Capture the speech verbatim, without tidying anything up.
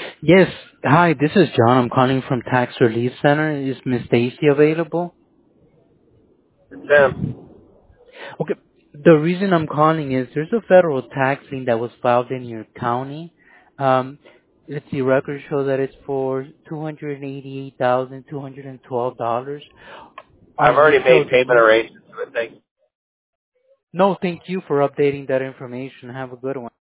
Yes. Hi, this is John. I'm calling from Tax Relief Center. Is Miss Stacy available? Sam, Okay. The reason I'm calling is there's a federal tax lien that was filed in your county. Um, let's see, records show that it's for two hundred eighty-eight thousand two hundred twelve dollars. Are I've you already still made payment dealing? arrangements with thank No, thank you for updating that information. Have a good one.